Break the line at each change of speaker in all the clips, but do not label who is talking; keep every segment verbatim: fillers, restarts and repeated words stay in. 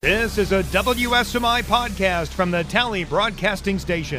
This is a W S M I podcast from the Tally Broadcasting Station.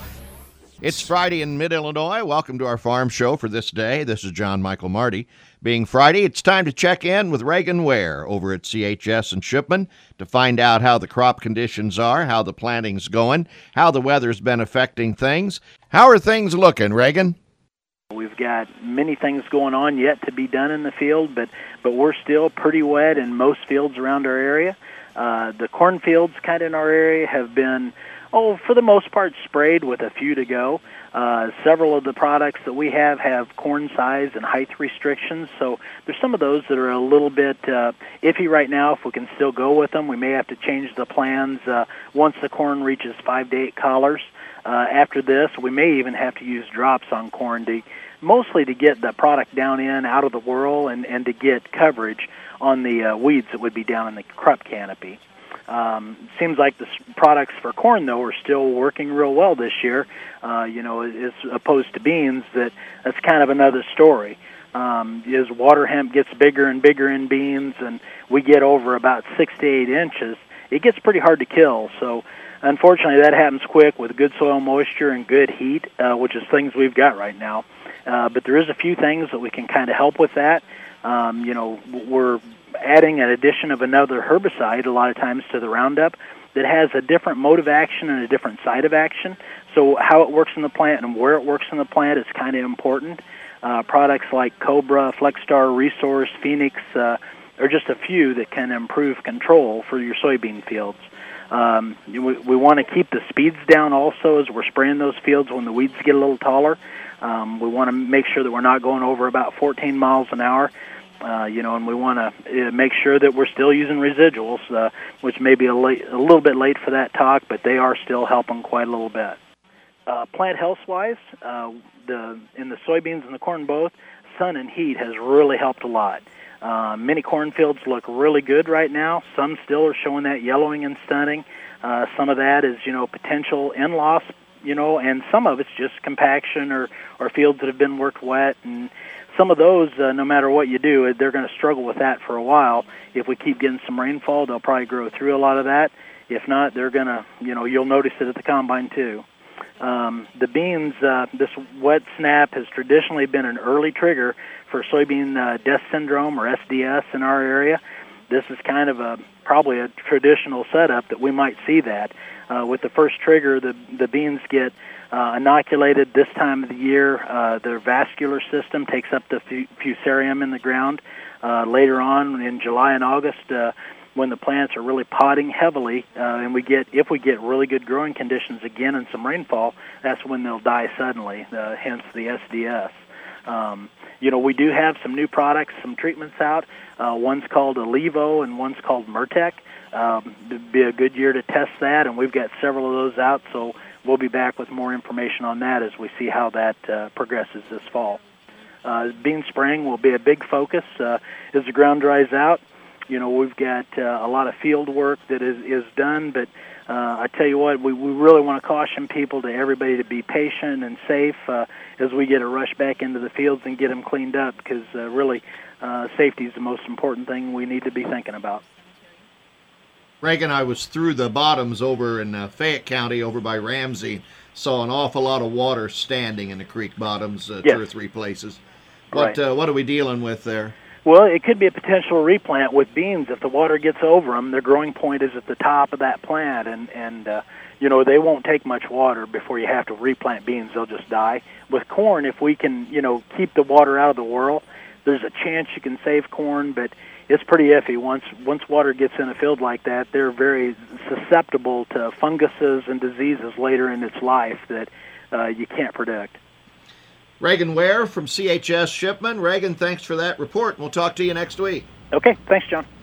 It's Friday in mid-Illinois. Welcome to our farm show for this day. This is John Michael Marty. Being Friday, it's time to check in with Reagan Ware over at C H S and Shipman to find out how the crop conditions are, how the planting's going, how the weather's been affecting things. How are things looking, Reagan?
We've got many things going on yet to be done in the field, but, but we're still pretty wet in most fields around our area. Uh, the cornfields kind of in our area have been, oh, for the most part, sprayed with a few to go. Uh, several of the products that we have have corn size and height restrictions, so there's some of those that are a little bit uh, iffy right now. If we can still go with them, we may have to change the plans uh, once the corn reaches five to eight collars. Uh, after this, we may even have to use drops on corn, to, mostly to get the product down in, out of the whirl, and, and to get coverage on the uh, weeds that would be down in the crop canopy. Um, seems like the products for corn, though, are still working real well this year, uh, you know, as opposed to beans. That that's kind of another story. Um, as water hemp gets bigger and bigger in beans, and we get over about six to eight inches, it gets pretty hard to kill. So, unfortunately, that happens quick with good soil moisture and good heat, uh, which is things we've got right now. Uh, but there is a few things that we can kind of help with that. Um, you know, we're adding an addition of another herbicide a lot of times to the Roundup that has a different mode of action and a different site of action. So how it works in the plant and where it works in the plant is kind of important. Uh, products like Cobra, Flexstar, Resource, Phoenix uh, are just a few that can improve control for your soybean fields. Um, we we want to keep the speeds down also as we're spraying those fields when the weeds get a little taller. Um, we want to make sure that we're not going over about fourteen miles an hour. Uh, you know, and we want to uh, make sure that we're still using residuals, uh, which may be a, late, a little bit late for that talk, but they are still helping quite a little bit. Uh, plant health-wise, uh, the in the soybeans and the corn both, sun and heat has really helped a lot. Uh, many cornfields look really good right now. Some still are showing that yellowing and stunting. Uh, some of that is, you know, potential in-loss, you know, and some of it's just compaction or, or fields that have been worked wet. And some of those, uh, no matter what you do, they're going to struggle with that for a while. If we keep getting some rainfall, they'll probably grow through a lot of that. If not, they're going to, you know, you'll notice it at the combine too. Um, the beans, uh, this wet snap has traditionally been an early trigger for soybean uh, death syndrome or S D S in our area. This is kind of a probably a traditional setup that we might see that. Uh, with the first trigger, the the beans get uh, inoculated this time of the year. Uh, their vascular system takes up the fusarium in the ground. Uh, later on in July and August, uh, when the plants are really potting heavily, uh, and we get if we get really good growing conditions again and some rainfall, that's when they'll die suddenly. Uh, hence the S D S. Um, you know, we do have some new products, some treatments out. Uh, one's called Alivo and one's called Murtec. Um, it'd be a good year to test that, and we've got several of those out, so we'll be back with more information on that as we see how that uh, progresses this fall. Uh, bean spraying will be a big focus uh, as the ground dries out. You know, we've got uh, a lot of field work that is, is done, but uh, I tell you what, we, we really want to caution people to everybody to be patient and safe uh, as we get a rush back into the fields and get them cleaned up, because uh, really uh, safety is the most important thing we need to be thinking about.
Reagan, I was through the bottoms over in uh, Fayette County, over by Ramsey, saw an awful lot of water standing in the creek bottoms, uh,
yes.
two or three places. What
right.
uh, what are we dealing with there?
Well, it could be a potential replant with beans. If the water gets over them, their growing point is at the top of that plant, and, and uh, you know, they won't take much water before you have to replant beans. They'll just die. With corn, if we can, you know, keep the water out of the whirl, there's a chance you can save corn, but it's pretty iffy. Once once water gets in a field like that, they're very susceptible to funguses and diseases later in its life that uh, you can't predict.
Reagan Ware from C H S Shipman. Reagan, thanks for that report. We'll talk to you next week.
Okay, thanks, John.